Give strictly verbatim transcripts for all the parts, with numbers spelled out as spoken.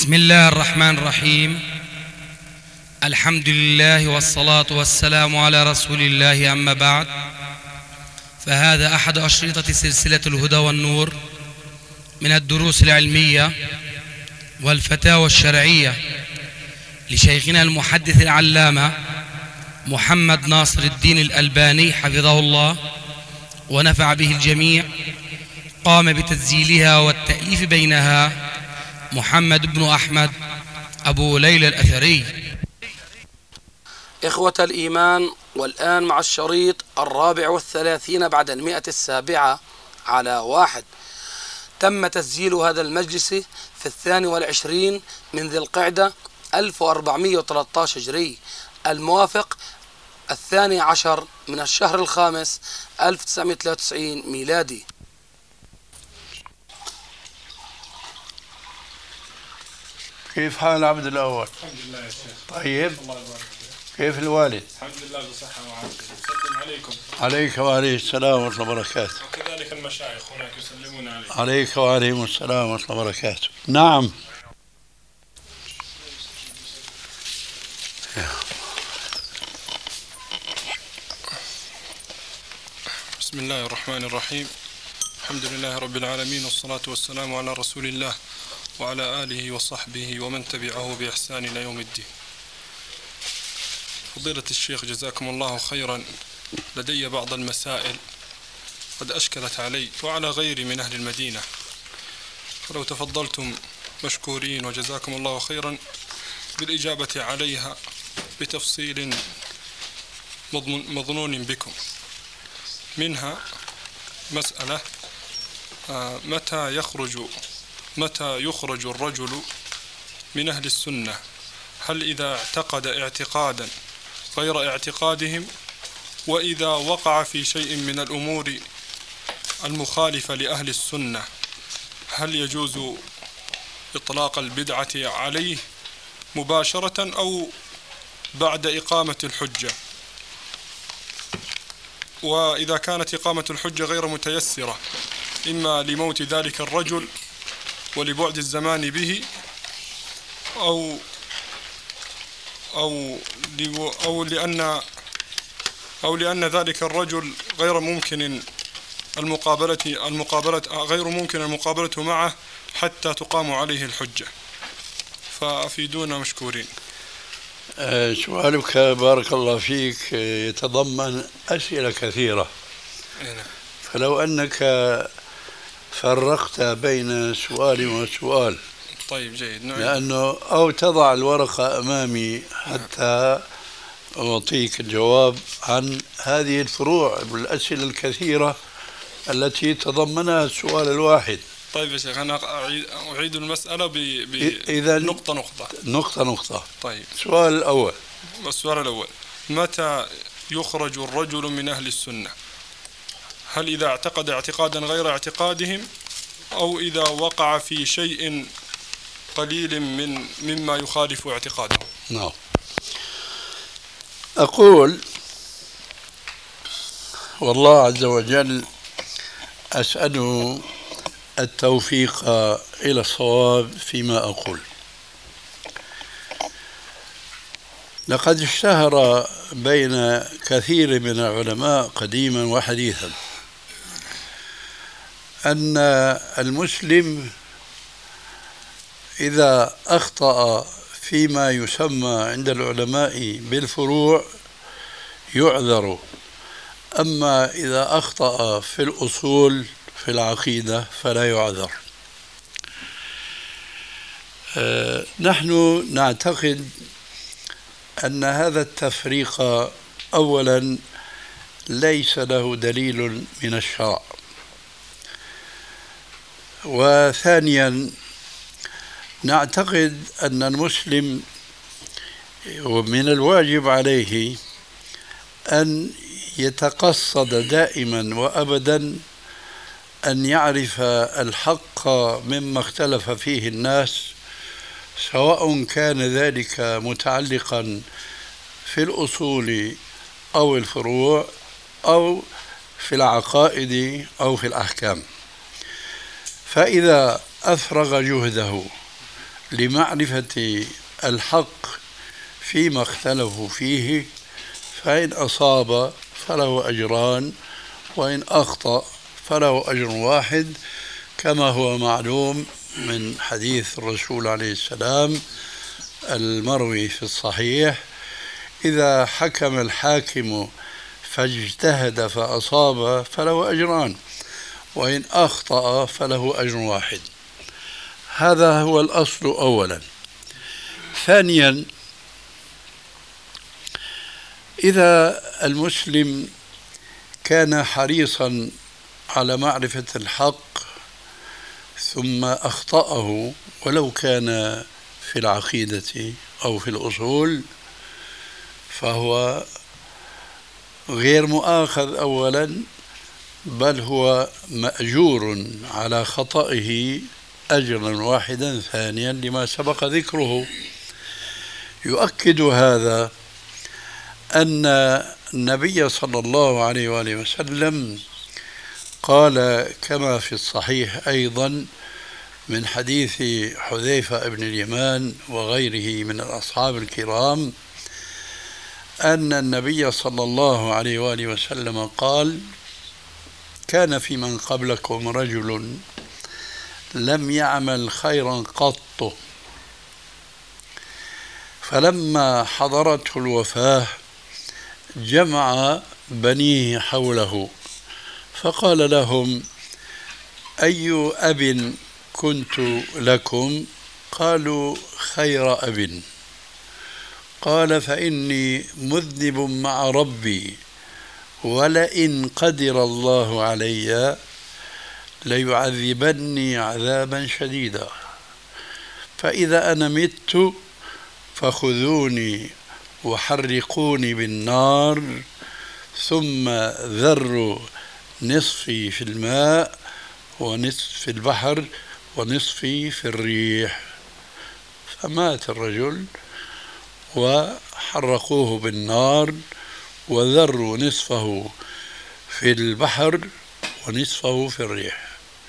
بسم الله الرحمن الرحيم. الحمد لله والصلاة والسلام على رسول الله، أما بعد، فهذا أحد أشرطة سلسلة الهدى والنور من الدروس العلمية والفتاوى الشرعية لشيخنا المحدث العلامة محمد ناصر الدين الألباني حفظه الله ونفع به الجميع. قام بتسجيلها والتأليف بينها محمد بن أحمد أبو ليلى الأثري. إخوة الإيمان، والآن مع الشريط الرابع والثلاثين بعد المئة السابعة على واحد. تم تسجيل هذا المجلس في الثاني والعشرين من ذي القعدة ألف وأربعمئة وثلاثة عشر هجري، الموافق الثاني عشر من الشهر الخامس ألف وتسعمئة وثلاثة وتسعين ميلادي. كيف حال عبد الأول؟ الحمد لله يا شيخ. طيب. الله يبارك فيك. كيف الوالد؟ الحمد لله بصحة وعافية. نسلم عليكم. عليك وعليه السلام ورحمة الله وبركاته. وكذلك المشايخ هناك يسلمون عليك. عليك وعليهم السلام ورحمة الله وبركاته. نعم. بسم الله الرحمن الرحيم. الحمد لله رب العالمين، والصلاة والسلام على رسول الله وعلى آله وصحبه ومن تبعه بإحسان إلى يوم الدين. فضيلة الشيخ جزاكم الله خيرا، لدي بعض المسائل قد أشكلت علي وعلى غيري من أهل المدينة، فلو تفضلتم مشكورين وجزاكم الله خيرا بالإجابة عليها بتفصيل مظنون بكم. منها مسألة متى يخرج متى يخرج الرجل من أهل السنة؟ هل إذا اعتقد اعتقادا غير اعتقادهم، وإذا وقع في شيء من الأمور المخالفة لأهل السنة هل يجوز إطلاق البدعة عليه مباشرة أو بعد إقامة الحجة؟ وإذا كانت إقامة الحجة غير متيسرة، إما لموت ذلك الرجل ولبعد الزمان به، أو أو أو لأن أو لأن ذلك الرجل غير ممكن المقابلة المقابلة غير ممكن المقابلة معه حتى تقام عليه الحجة، فأفيدونا مشكورين. أه سؤالك بارك الله فيك يتضمن أسئلة كثيرة، فلو أنك فرقت بين سؤال وسؤال. طيب جيد. نعم. لأنه أو تضع الورقة أمامي حتى أعطيك الجواب عن هذه الفروع والأسئلة الكثيرة التي تضمنها السؤال الواحد. طيب يا شيخ، أنا أعيد, أعيد المسألة بنقطة نقطة نقطة نقطة. طيب. السؤال الأول. السؤال الأول، متى يخرج الرجل من أهل السنة؟ هل إذا اعتقد اعتقادا غير اعتقادهم، أو إذا وقع في شيء قليل من مما يخالف اعتقادهم؟ نعم. أقول والله عز وجل أسأله التوفيق إلى الصواب فيما أقول. لقد اشتهر بين كثير من العلماء قديما وحديثا أن المسلم إذا أخطأ فيما يسمى عند العلماء بالفروع يعذر، أما إذا أخطأ في الأصول في العقيدة فلا يعذر. أه نحن نعتقد أن هذا التفريق أولا ليس له دليل من الشرع، وثانيا نعتقد أن المسلم ومن الواجب عليه أن يتقصد دائما وأبدا أن يعرف الحق مما اختلف فيه الناس، سواء كان ذلك متعلقا في الأصول أو الفروع أو في العقائد أو في الأحكام. فإذا أفرغ جهده لمعرفة الحق فيما اختلفوا فيه، فإن أصاب فله أجران وإن أخطأ فله أجر واحد، كما هو معلوم من حديث الرسول عليه السلام المروي في الصحيح: إذا حكم الحاكم فاجتهد فأصاب فله أجران وإن أخطأ فله أجر واحد. هذا هو الأصل أولا. ثانيا، إذا المسلم كان حريصا على معرفة الحق ثم أخطأه ولو كان في العقيدة أو في الأصول، فهو غير مؤاخذ أولا، بل هو مأجور على خطئه أجرا واحدا ثانيا لما سبق ذكره. يؤكد هذا أن النبي صلى الله عليه وآله وسلم قال كما في الصحيح أيضا من حديث حذيفة بن اليمان وغيره من الأصحاب الكرام أن النبي صلى الله عليه وآله وسلم قال: كان في من قبلكم رجل لم يعمل خيرا قط، فلما حضرته الوفاة جمع بنيه حوله فقال لهم: أي أب كنت لكم؟ قالوا: خير أب. قال: فإني مذنب مع ربي، ولئن قدر الله علي ليعذبني عذابا شديدا، فإذا أنا مت فخذوني وحرقوني بالنار، ثم ذروا نصفي في الماء ونصف في البحر ونصفي في الريح. فمات الرجل وحرقوه بالنار وذروا نصفه في البحر ونصفه في الريح.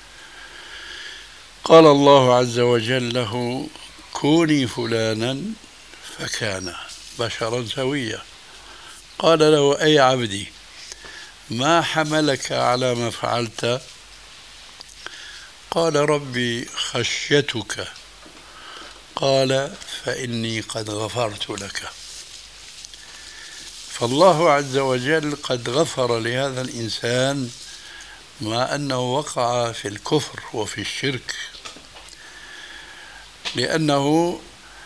قال الله عز وجل له: كوني فلانا، فكان بشرا سويا. قال له: أي عبدي، ما حملك على ما فعلت؟ قال: ربي خشيتك. قال: فإني قد غفرت لك. فالله عز وجل قد غفر لهذا الإنسان مع أنه وقع في الكفر وفي الشرك، لأنه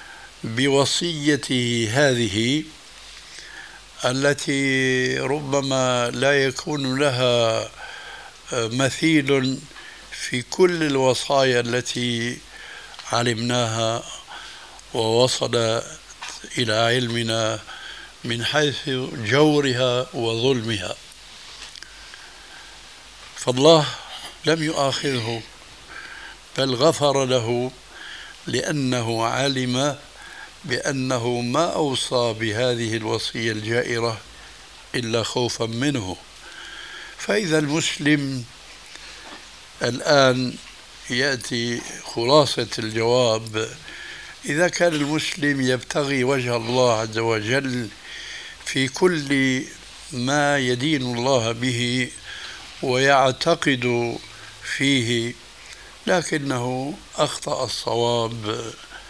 بوصيته هذه التي ربما لا يكون لها مثيل في كل الوصايا التي علمناها ووصل إلى علمنا من حيث جورها وظلمها، فالله لم يؤاخذه بل غفر له، لأنه علم بأنه ما أوصى بهذه الوصية الجائرة إلا خوفا منه. فإذا المسلم الآن يأتي خلاصة الجواب: إذا كان المسلم يبتغي وجه الله عز وجل في كل ما يدين الله به ويعتقد فيه، لكنه أخطأ الصواب،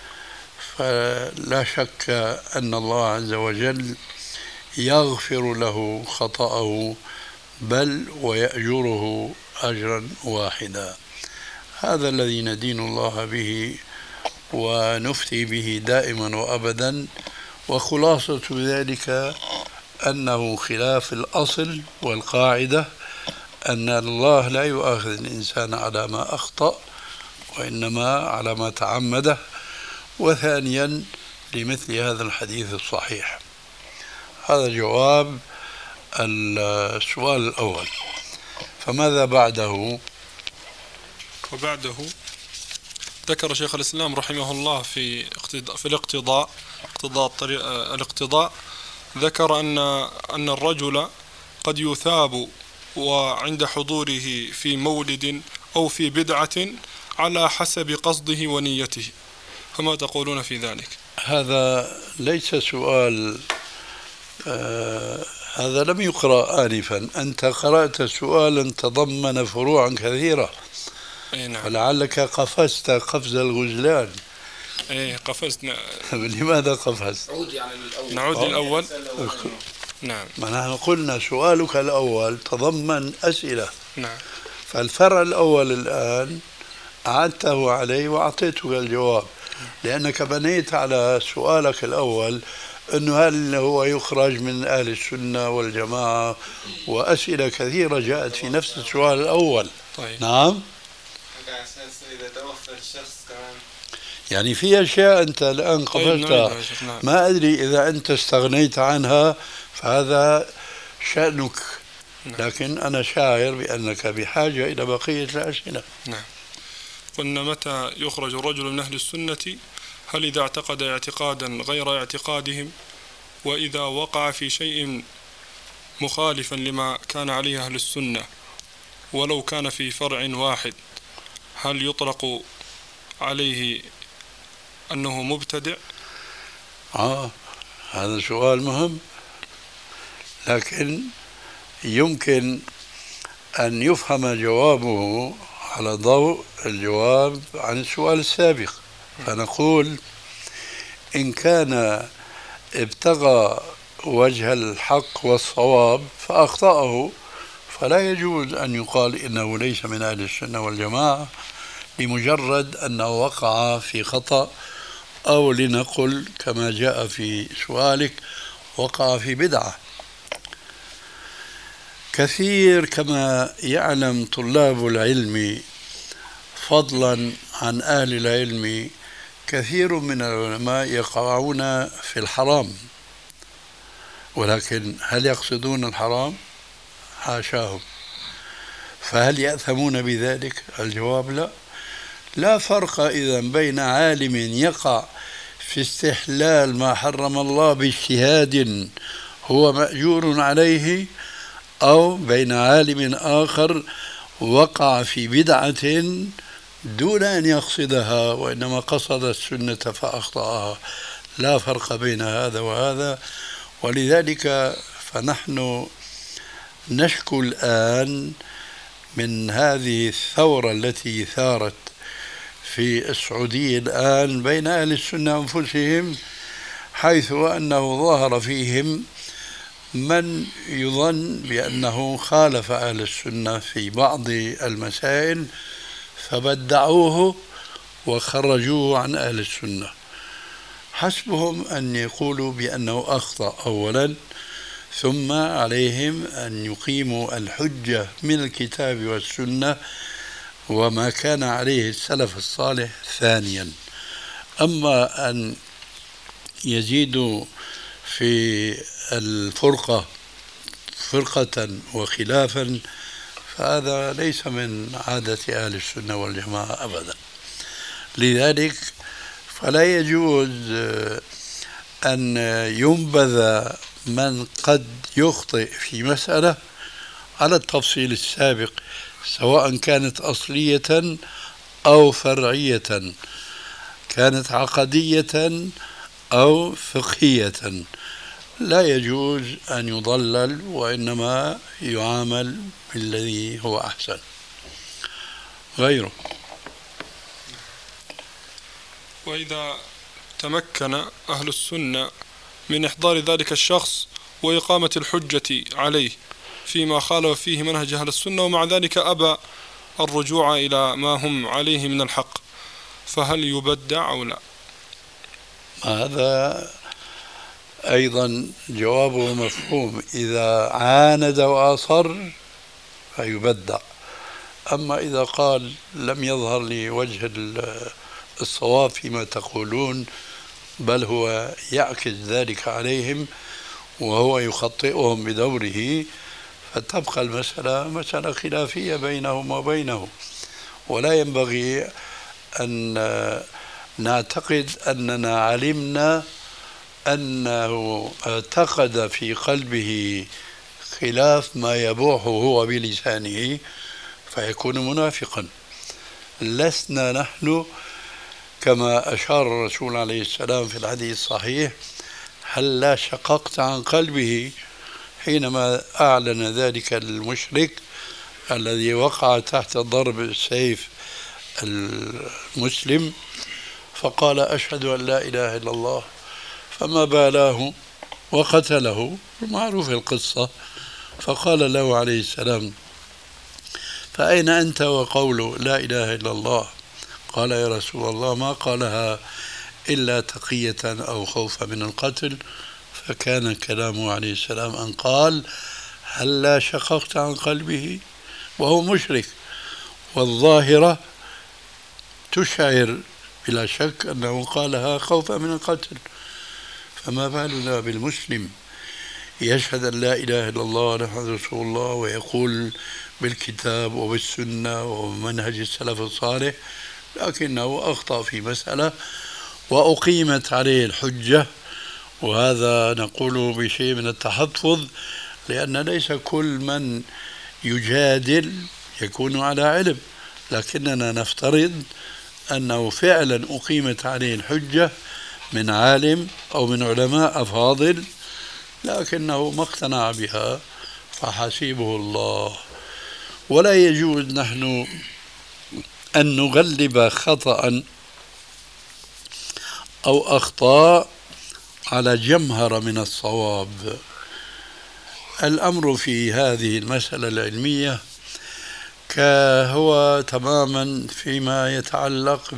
فلا شك أن الله عز وجل يغفر له خطأه بل ويأجره أجرا واحدا. هذا الذي ندين الله به ونفتي به دائما وأبدا، وخلاصة ذلك أنه خلاف الأصل والقاعدة أن الله لا يؤاخذ الإنسان على ما أخطأ وإنما على ما تعمده. وثانيا لمثل هذا الحديث الصحيح. هذا جواب السؤال الأول. فماذا بعده؟ وبعده ذكر شيخ الإسلام رحمه الله في في الاقتضاء اقتضاء الطريق الاقتضاء ذكر أن أن الرجل قد يثاب وعند حضوره في مولد أو في بدعة على حسب قصده ونيته. فما تقولون في ذلك؟ هذا ليس سؤال، آه هذا لم يقرأ آنفا، أنت قرأت سؤالا تضمن فروعا كثيرة. أي نعم. ولعلك قفزت قفز الغزلان. ايه قفزنا. لماذا قفزت؟ عود يعني للأول. نعود للأول. نعم. ما نحن قلنا سؤالك الأول تضمن أسئلة. نعم. فالفرع الأول الآن أعدته عليه وأعطيتك الجواب، لأنك بنيت على سؤالك الأول أنه هل هو يخرج من أهل السنة والجماعة، وأسئلة كثيرة جاءت في نفس السؤال الأول. طيب. نعم. إذا توفى الشخص كمان يعني في أشياء أنت الآن قفلتها. نعم. ما أدري إذا أنت استغنيت عنها فهذا شأنك. نعم. لكن أنا شاعر بأنك بحاجة إلى بقية الأسئلة. نعم. قلنا متى يخرج الرجل من أهل السنة؟ هل إذا اعتقد اعتقادا غير اعتقادهم، وإذا وقع في شيء مخالفا لما كان عليه أهل السنة ولو كان في فرع واحد، هل يطلق عليه أنه مبتدع؟ آه هذا سؤال مهم، لكن يمكن أن يفهم جوابه على ضوء الجواب عن السؤال السابق. فنقول إن كان ابتغى وجه الحق والصواب فأخطأه، فلا يجوز أن يقال إنه ليس من أهل السنة والجماعة لمجرد أنه وقع في خطأ، أو لنقل كما جاء في سؤالك وقع في بدعة. كثير كما يعلم طلاب العلم فضلا عن أهل العلم، كثير من العلماء يقعون في الحرام، ولكن هل يقصدون الحرام؟ حاشاهم. فهل يأثمون بذلك؟ الجواب لا. لا فرق إذن بين عالم يقع في استحلال ما حرم الله باجتهاد هو مأجور عليه، أو بين عالم آخر وقع في بدعة دون أن يقصدها وإنما قصد السنة فأخطأها. لا فرق بين هذا وهذا. ولذلك فنحن نشكو الآن من هذه الثورة التي ثارت في السعودية الآن بين أهل السنة أنفسهم، حيث أنه ظهر فيهم من يظن بأنه خالف أهل السنة في بعض المسائل فبدعوه وخرجوه عن أهل السنة. حسبهم أن يقولوا بأنه أخطأ أولا، ثم عليهم أن يقيموا الحجة من الكتاب والسنة وما كان عليه السلف الصالح ثانيا. أما أن يزيدوا في الفرقة فرقة وخلافا فهذا ليس من عادة أهل السنة والجماعة أبدا. لذلك فلا يجوز أن ينبذ من قد يخطئ في مسألة على التفصيل السابق، سواء كانت أصلية أو فرعية، كانت عقدية أو فقهية. لا يجوز أن يضلل، وإنما يعامل بالذي هو أحسن غيره. وإذا تمكن أهل السنة من إحضار ذلك الشخص وإقامة الحجة عليه فيما خالف فيه منهج أهل السنة، ومع ذلك أبى الرجوع إلى ما هم عليه من الحق، فهل يبدع أو لا؟ هذا أيضا جوابه مفهوم. إذا عاند وأصر فيبدع. أما إذا قال لم يظهر لي وجه الصواب فيما تقولون، بل هو يعكس ذلك عليهم وهو يخطئهم بدوره، فتبقى المسألة مسألة خلافية بينهم وبينه. ولا ينبغي أن نعتقد أننا علمنا أنه اعتقد في قلبه خلاف ما يبوحه هو بلسانه فيكون منافقا. لسنا نحن كما أشار الرسول عليه السلام في الحديث الصحيح: هل لا شققت عن قلبه حينما أعلن ذلك المشرك الذي وقع تحت ضرب سيف المسلم، فقال: أشهد أن لا إله إلا الله، فما بالاه وقتله، معروف القصة. فقال له عليه السلام: فأين أنت وقول لا إله إلا الله؟ قال: يا رسول الله ما قالها إلا تقية أو خوفا من القتل. فكان كلامه عليه السلام أن قال: هل لا شققت عن قلبه؟ وهو مشرك، والظاهرة تشعر بلا شك أنه قالها خوفا من القتل. فما بالنا بالمسلم يشهد أن لا إله إلا الله محمد رسول الله ويقول بالكتاب وبالسنة ومنهج السلف الصالح، لكنه أخطأ في مسألة وأقيمت عليه الحجة. وهذا نقول بشيء من التحفظ، لأن ليس كل من يجادل يكون على علم، لكننا نفترض أنه فعلا أقيمت عليه الحجة من عالم أو من علماء أفاضل، لكنه ما اقتنع بها، فحسيبه الله. ولا يجوز نحن أن نغلب خطأ أو أخطاء على جمهرة من الصواب. الأمر في هذه المسألة العلمية هو تماما فيما يتعلق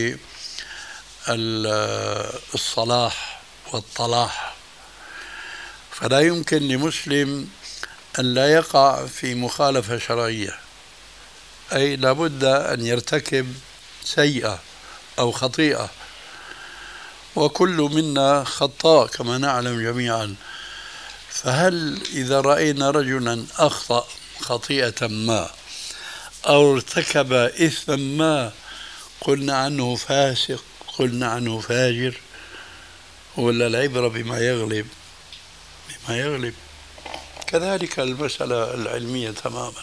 بالصلاح والطلاح، فلا يمكن لمسلم أن لا يقع في مخالفة شرعية، أي لابد أن يرتكب سيئة أو خطيئة، وكل منا خطاء كما نعلم جميعا. فهل إذا رأينا رجلا أخطأ خطيئة ما أو ارتكب إثما ما قلنا عنه فاسق، قلنا عنه فاجر، ولا العبرة بما يغلب؟ بما يغلب. كذلك المسألة العلمية تماما.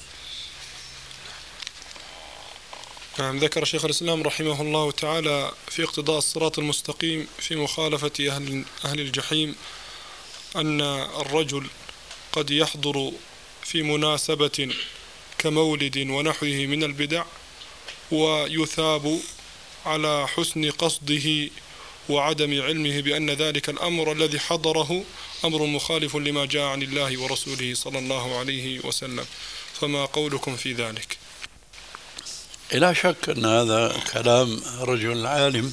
نعم. ذكر شيخ الإسلام رحمه الله تعالى في اقتضاء الصراط المستقيم في مخالفة أهل, أهل الجحيم أن الرجل قد يحضر في مناسبة كمولد ونحوه من البدع ويثاب على حسن قصده وعدم علمه بأن ذلك الأمر الذي حضره أمر مخالف لما جاء عن الله ورسوله صلى الله عليه وسلم، فما قولكم في ذلك؟ لا شك أن هذا كلام رجل عالم،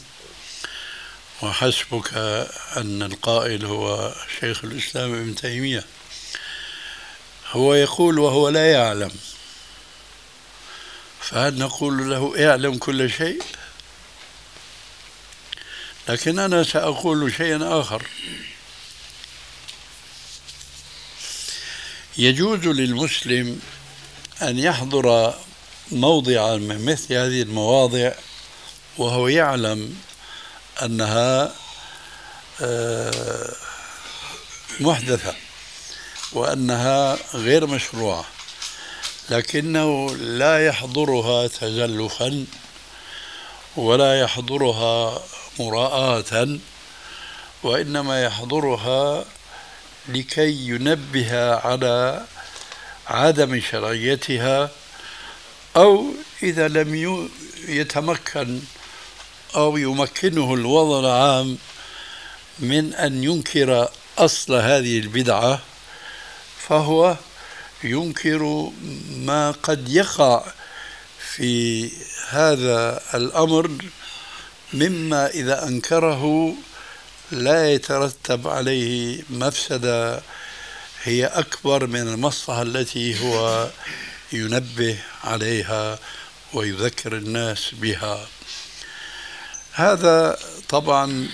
وحسبك أن القائل هو شيخ الإسلام ابن تيمية. هو يقول وهو لا يعلم، فهل نقول له اعلم كل شيء؟ لكن أنا سأقول شيئا آخر. يجوز للمسلم أن يحضر موضعا من مثل هذه المواضع وهو يعلم أنها محدثة وأنها غير مشروعة، لكنه لا يحضرها تزلفا ولا يحضرها مراءة، وإنما يحضرها لكي ينبه على عدم شرعيتها، أو إذا لم يتمكن أو يمكنه الوضع العام من أن ينكر أصل هذه البدعة، فهو ينكر ما قد يقع في هذا الأمر مما إذا أنكره لا يترتب عليه مفسدة هي أكبر من المصلحة التي هو ينبه عليها ويذكر الناس بها. هذا طبعا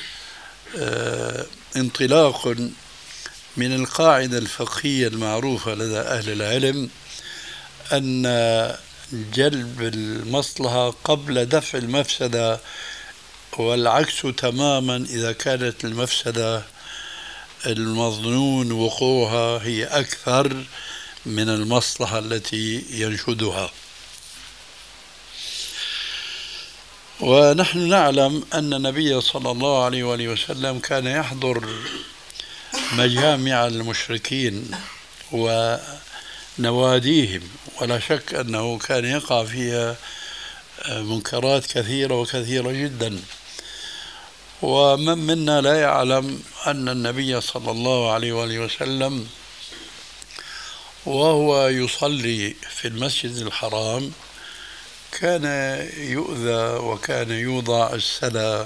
انطلاق من القاعدة الفقهية المعروفة لدى أهل العلم أن جلب المصلحة قبل دفع المفسدة، والعكس تماما إذا كانت المفسدة المظنون وقوعها هي أكثر من المصلحة التي ينشدها. ونحن نعلم أن النبي صلى الله عليه وآله وسلم كان يحضر مجامع المشركين ونواديهم، ولا شك أنه كان يقع فيها منكرات كثيرة وكثيرة جدا. ومن منا لا يعلم أن النبي صلى الله عليه وآله وسلم وهو يصلي في المسجد الحرام كان يؤذى، وكان يوضع السلى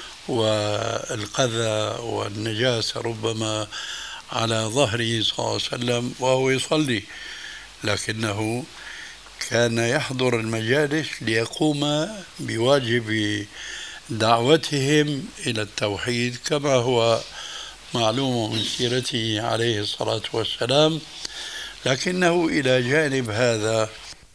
والقذى والنجاسة ربما على ظهره صلى الله عليه وسلم وهو يصلي، لكنه كان يحضر المجالس ليقوم بواجب دعوتهم إلى التوحيد كما هو معلوم من سيرته عليه الصلاة والسلام. لكنه إلى جانب هذا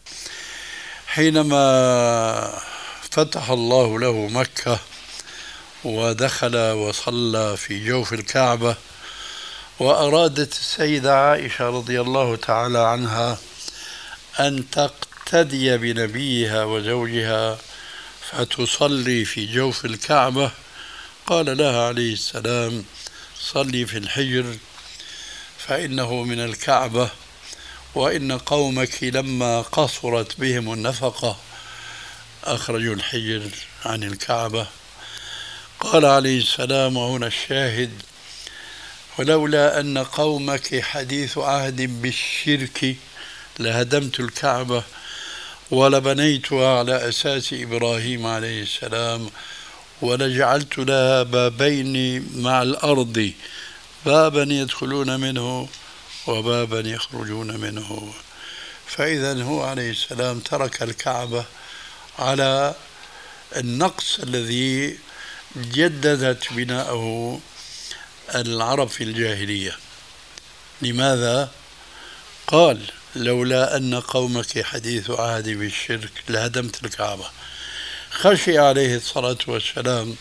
حينما فتح الله له مكة ودخل وصلى في جوف الكعبة، وأرادت السيدة عائشة رضي الله تعالى عنها أن تقتدي بنبيها وزوجها فتصلي في جوف الكعبة، قال لها عليه السلام: صلي في الحجر فإنه من الكعبة، وإن قومك لما قصرت بهم النفقة أخرجوا الحجر عن الكعبة. قال عليه السلام، وهنا الشاهد: ولولا أن قومك حديث عهد بالشرك لهدمت الكعبة ولبنيتها على أساس إبراهيم عليه السلام ولجعلت لها بابين مع الأرض، بابا يدخلون منه وبابا يخرجون منه. فإذا هو عليه السلام ترك الكعبة على النقص الذي جددت بناءه العرب في الجاهلية. لماذا؟ قال: لولا أن قومك حديث عهد بالشرك لهدمت الكعبة. خشي عليه الصلاة والسلام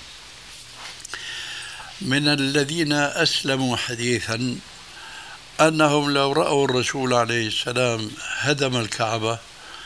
من الذين أسلموا حديثا أنهم لو رأوا الرسول عليه السلام هدم الكعبة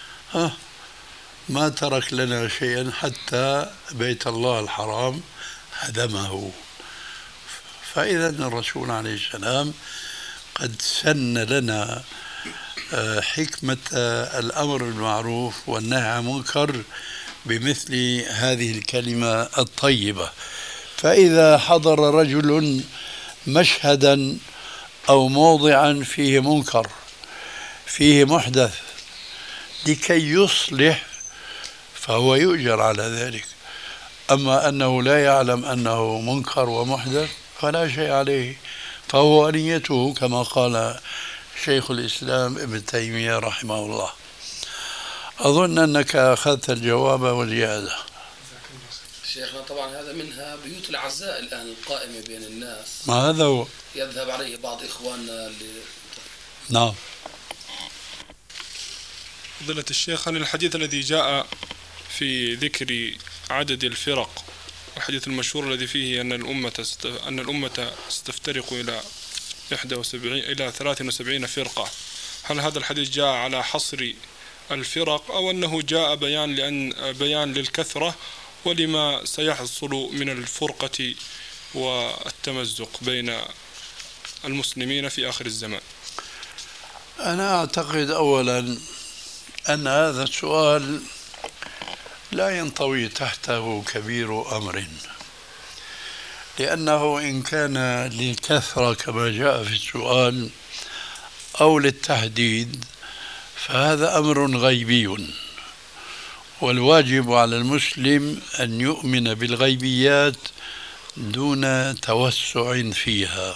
ما ترك لنا شيئا حتى بيت الله الحرام هدمه. فإذا الرسول عليه السلام قد سن لنا حكمة الأمر بالمعروف والنهي عن المنكر بمثل هذه الكلمة الطيبة. فإذا حضر رجل مشهدا أو موضعا فيه منكر فيه محدث لكي يصلح فهو يؤجر على ذلك. أما أنه لا يعلم أنه منكر ومحدث فلا شيء عليه، فهو نيته كما قال شيخ الإسلام ابن تيمية رحمه الله. أظن أنك أخذت الجواب وزيادة. شيخنا طبعا هذا منها بيوت العزاء الآن القائمة بين الناس، ما هذا هو يذهب عليه بعض إخواننا اللي... نعم. فضيلة الشيخ، عن الحديث الذي جاء في ذكر عدد الفرق، الحديث المشهور الذي فيه أن الأمة ست... أن الأمة ستفترق إلى إحدى وسبعين إلى ثلاث وسبعين فرقة، هل هذا الحديث جاء على حصر الفرق أو أنه جاء بيان لأن بيان للكثرة ولما سيحصل من الفرقة والتمزق بين المسلمين في آخر الزمان؟ أنا أعتقد أولا أن هذا السؤال لا ينطوي تحته كبير أمر، لأنه إن كان للكثرة كما جاء في السؤال أو للتحديد فهذا أمر غيبي، والواجب على المسلم أن يؤمن بالغيبيات دون توسع فيها.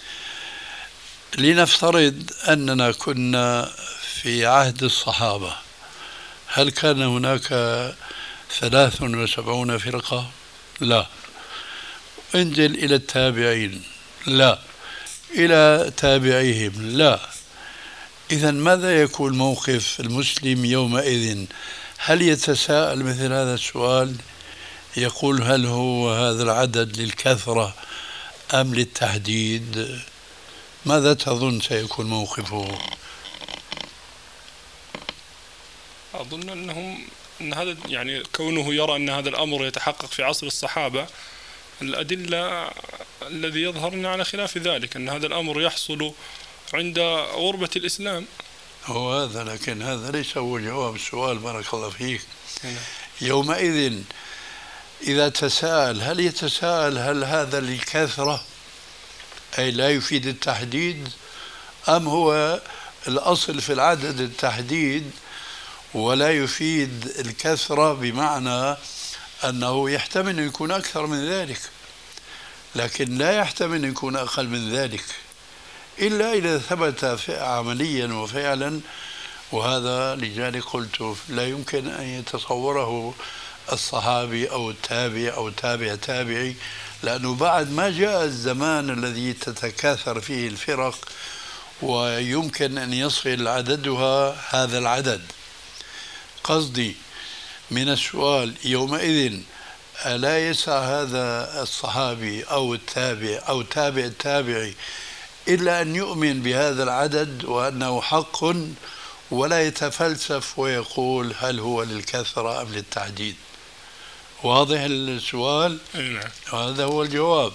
لنفترض أننا كنا في عهد الصحابة، هل كان هناك ثلاث وسبعون فرقة؟ لا. انزل إلى التابعين، لا. إلى تابعيهم، لا. إذن ماذا يكون موقف المسلم يومئذ؟ هل يتساءل مثل هذا السؤال، يقول هل هو هذا العدد للكثرة أم للتحديد؟ ماذا تظن سيكون موقفه؟ أظن أنهم أن هذا يعني كونه يرى أن هذا الأمر يتحقق في عصر الصحابة، الأدلة الذي يظهر أن على خلاف ذلك، أن هذا الأمر يحصل عند غربة الإسلام. هو هذا، لكن هذا ليس هو جواب السؤال. بارك الله فيك. يومئذ إذا تساءل، هل يتساءل هل هذا للكثرة أي لا يفيد التحديد، أم هو الأصل في العدد التحديد ولا يفيد الكثرة، بمعنى أنه يحتمل أن يكون أكثر من ذلك لكن لا يحتمل أن يكون أقل من ذلك إلا إذا ثبت عمليا وفعلا. وهذا لذلك قلت لا يمكن أن يتصوره الصحابي أو التابع أو تابع تابعي، لأنه بعد ما جاء الزمان الذي تتكاثر فيه الفرق ويمكن أن يصل عددها هذا العدد. قصدي من السؤال يومئذ ألا يسع هذا الصحابي أو التابع أو تابع التابعي إلا أن يؤمن بهذا العدد وأنه حق، ولا يتفلسف ويقول هل هو للكثرة أم للتعديد. واضح السؤال؟ هذا هو الجواب.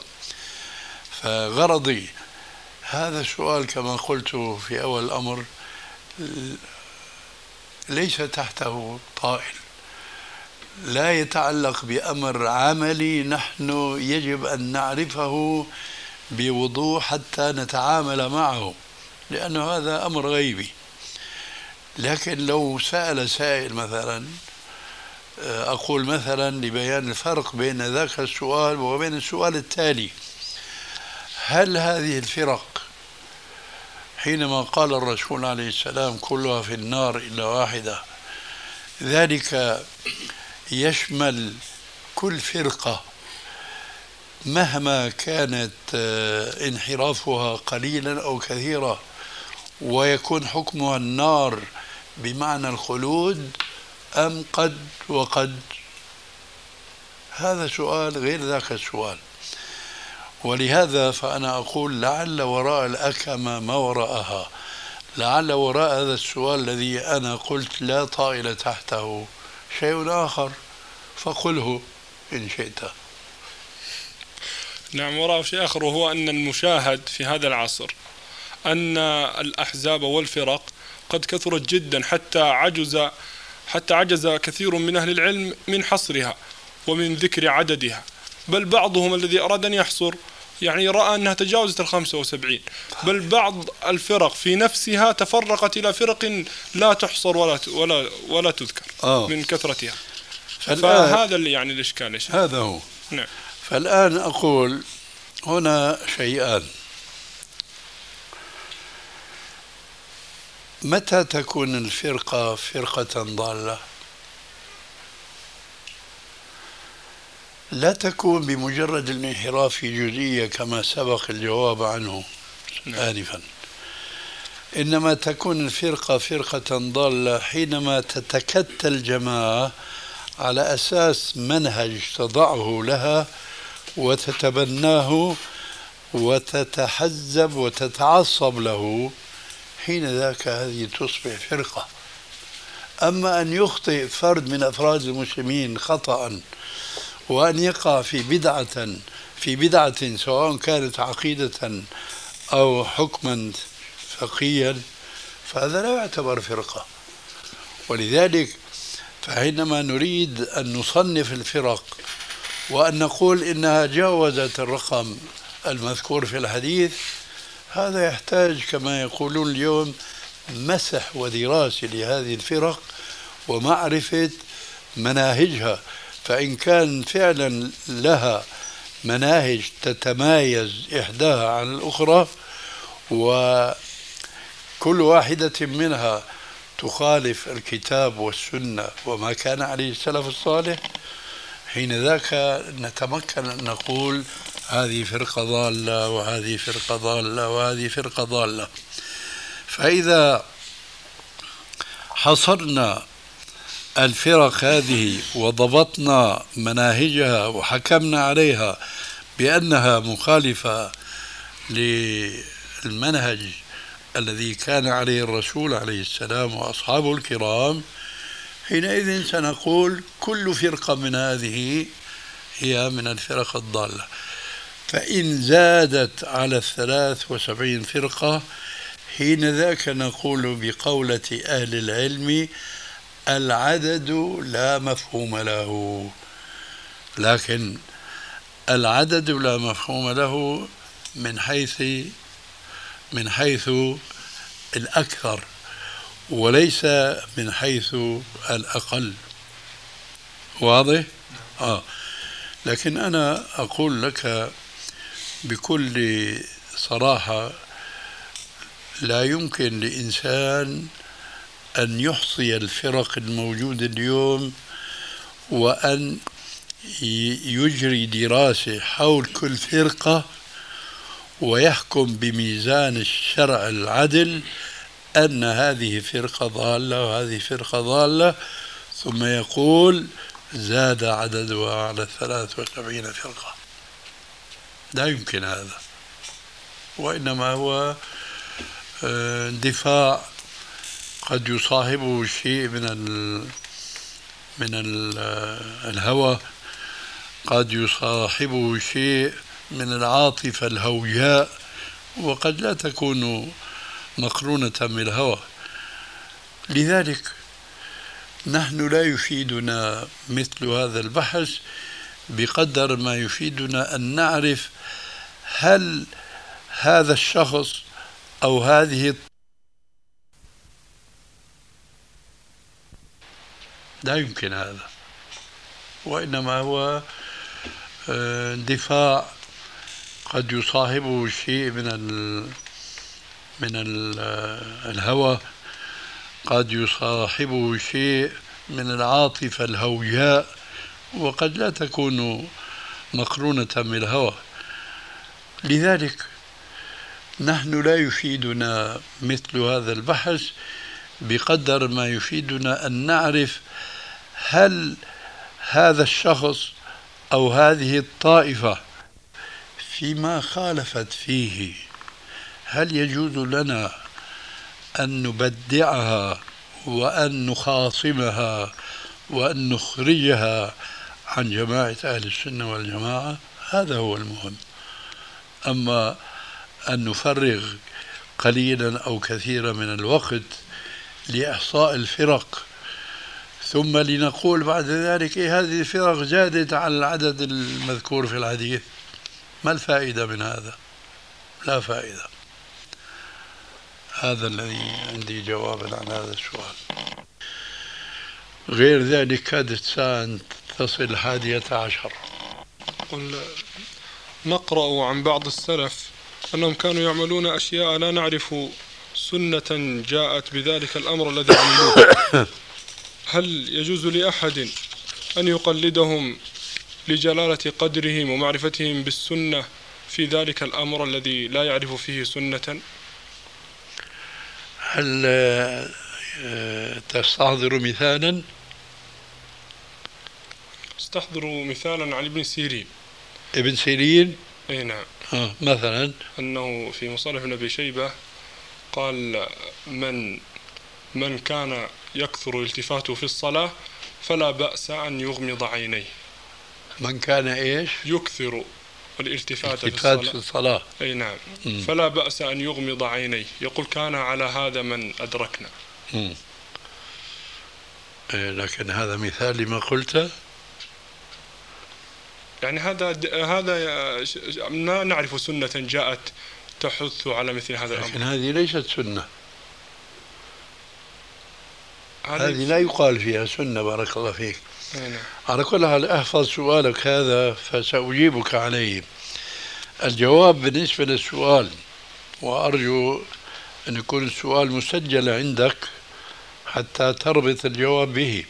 فغرضي هذا السؤال كما قلت في أول الأمر ليس تحته طائل، لا يتعلق بأمر عملي نحن يجب أن نعرفه بوضوح حتى نتعامل معه، لأنه هذا أمر غيبي. لكن لو سأل سائل مثلا، أقول مثلا لبيان الفرق بين ذاك السؤال وبين السؤال التالي: هل هذه الفرق حينما قال الرسول عليه السلام كلها في النار إلا واحدة، ذلك يشمل كل فرقة مهما كانت انحرافها قليلا أو كثيرا ويكون حكمها النار بمعنى الخلود، أم قد وقد؟ هذا سؤال غير ذاك السؤال. ولهذا فأنا أقول لعل وراء الأكمة ما وراءها، لعل وراء هذا السؤال الذي أنا قلت لا طائل تحته شيء آخر، فقله إن شئت. نعم، وراء شيء آخر، وهو أن المشاهد في هذا العصر أن الأحزاب والفرق قد كثرت جدا حتى عجز حتى عجز كثير من أهل العلم من حصرها ومن ذكر عددها، بل بعضهم الذي أراد أن يحصر يعني رأى أنها تجاوزت الخمسة وسبعين، بل بعض الفرق في نفسها تفرقت إلى فرق لا تحصر ولا ولا ولا تذكر أوه. من كثرتها. فهذا اللي يعني الإشكال. هذا هو. نعم. فالآن أقول هنا شيئان: متى تكون الفرقة فرقة ضالة؟ لا تكون بمجرد الانحراف في جزئية كما سبق الجواب عنه آنفا، إنما تكون الفرقة فرقة ضالة حينما تتكتل الجماعة على أساس منهج تضعه لها وتتبناه وتتحزب وتتعصب له، حين ذاك هذه تصبح فرقة. أما أن يخطئ فرد من أفراد المسلمين خطأ وأن يقع في بدعة في بدعة سواء كانت عقيدة أو حكما فقهيا، فهذا لا يعتبر فرقة. ولذلك فحينما نريد أن نصنف الفرق وأن نقول إنها جاوزت الرقم المذكور في الحديث، هذا يحتاج كما يقولون اليوم مسح ودراسة لهذه الفرق ومعرفة مناهجها. فإن كان فعلا لها مناهج تتمايز إحداها عن الأخرى وكل واحدة منها تخالف الكتاب والسنة وما كان عليه السلف الصالح، حين ذاك نتمكن أن نقول هذه فرقة ضالة وهذه فرقة ضالة وهذه فرقة ضالة. فإذا حصرنا الفرق هذه وضبطنا مناهجها وحكمنا عليها بأنها مخالفة للمنهج الذي كان عليه الرسول عليه السلام وأصحابه الكرام، حينئذ سنقول كل فرقة من هذه هي من الفرق الضالة. فإن زادت على الثلاث وسبعين فرقة حين ذاك نقول بقولة أهل العلم العدد لا مفهوم له. لكن العدد لا مفهوم له من حيث من حيث الأكثر وليس من حيث الأقل. واضح؟ آه. لكن أنا أقول لك بكل صراحة لا يمكن لإنسان أن يحصي الفرق الموجودة اليوم وأن يجري دراسة حول كل فرقة ويحكم بميزان الشرع العدل أن هذه فرقة ضالة وهذه فرقة ضالة ثم يقول زاد عددها على ثلاث وسبعين فرقة. لا يمكن هذا، وإنما هو دفاع قد يصاحبه شيء من ال من ال الهوى، قد يصاحبه شيء من العاطفة الهوجاء، وقد لا تكون مقرونة بالهوى. لذلك نحن لا يفيدنا مثل هذا البحث بقدر ما يفيدنا أن نعرف هل هذا الشخص أو هذه لا يمكن هذا، وإنما هو دفاع قد يصاحبه شيء من ال من ال الهوى، قد يصاحبه شيء من العاطفة الهوجاء، وقد لا تكون مقرونة بالهوى. لذلك نحن لا يفيدنا مثل هذا البحث بقدر ما يفيدنا أن نعرف هل هذا الشخص أو هذه الطائفة فيما خالفت فيه هل يجوز لنا أن نبدعها وأن نخاصمها وأن نخرجها عن جماعة أهل السنة والجماعة. هذا هو المهم. أما أن نفرغ قليلا أو كثيرا من الوقت لإحصاء الفرق ثم لنقول بعد ذلك إيه هذه الفرق زادت على العدد المذكور في الحديث، ما الفائدة من هذا؟ لا فائدة. هذا الذي عندي جوابا عن هذا السؤال. غير ذلك كادت الساعة تصل الحادية عشر. قل نقرأ عن بعض السلف أنهم كانوا يعملون أشياء لا نعرف سنة جاءت بذلك الأمر الذي عملوه. هل يجوز لأحد أن يقلدهم لجلالة قدرهم ومعرفتهم بالسنة في ذلك الأمر الذي لا يعرف فيه سنة؟ هل تستحضر مثالا؟ استحضر مثالا عن ابن سيرين. ابن سيرين؟ اي نعم. آه مثلا أنه في مصنف ابن أبي شيبة قال من من كان يكثر التفاته في الصلاة فلا بأس أن يغمض عينيه. من كان إيش؟ يكثر الالتفات في التفات الصلاة. في الصلاة. أي نعم. م. فلا بأس أن يغمض عينيه. يقول كان على هذا من أدركنا. م. إيه لكن هذا مثال لما قلته. يعني هذا هذا لا نعرف سنة جاءت تحث على مثل هذا الأمر. لكن هذه ليست سنة. هذه لا يقال فيها سنة. بارك الله فيك. نعم. على كل حال احفظ سؤالك هذا فسأجيبك عليه. الجواب بالنسبة للسؤال، وأرجو أن يكون السؤال مسجل عندك حتى تربط الجواب به.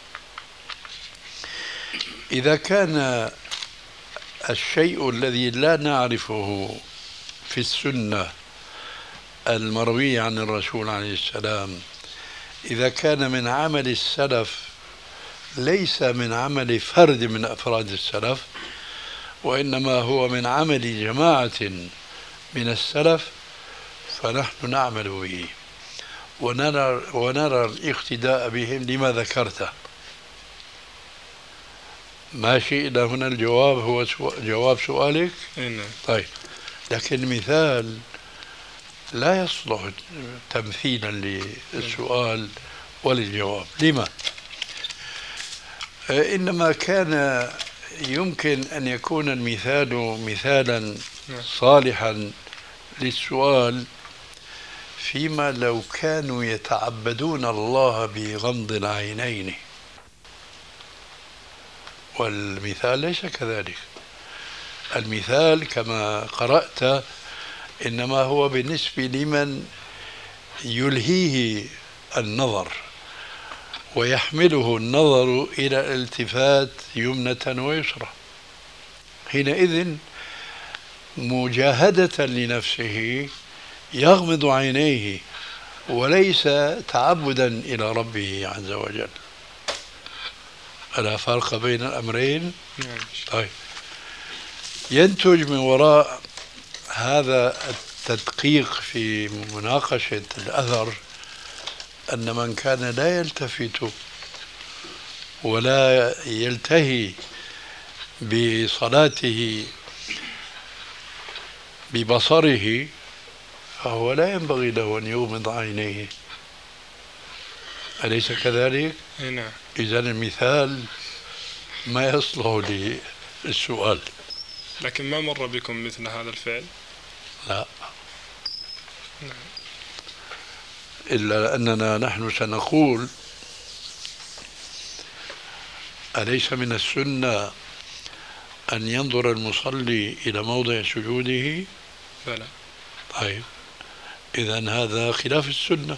إذا كان الشيء الذي لا نعرفه في السنة المروية عن الرسول عليه السلام إذا كان من عمل السلف ليس من عمل فرد من أفراد السلف وإنما هو من عمل جماعة من السلف فنحن نعمل به. ونرى, ونرى الاقتداء بهم لما ذكرته. ماشي إلى هنا الجواب هو سؤال جواب سؤالك؟ نعم. طيب، لكن المثال لا يصلح تمثيلا للسؤال وللجواب. لما؟ إنما كان يمكن أن يكون المثال مثالا صالحا للسؤال فيما لو كانوا يتعبدون الله بغمض العينين، والمثال ليس كذلك. المثال كما قرأت إنما هو بالنسبة لمن يلهيه النظر ويحمله النظر إلى الالتفات يمنة ويسرى، حينئذ مجاهدة لنفسه يغمض عينيه وليس تعبدا إلى ربه عز وجل. ألا فرق بين الأمرين؟ طيب، ينتج من وراء هذا التدقيق في مناقشة الأثر أن من كان لا يلتفت ولا يلتهي بصلاته ببصره فهو لا ينبغي له أن يغمض عينيه. أليس كذلك؟ نعم. إذن المثال ما يصلح للسؤال. لكن ما مر بكم مثل هذا الفعل؟ لا. نعم. إلا أننا نحن سنقول أليس من السنة أن ينظر المصلي إلى موضع سجوده؟ بلى. طيب، إذن هذا خلاف السنة.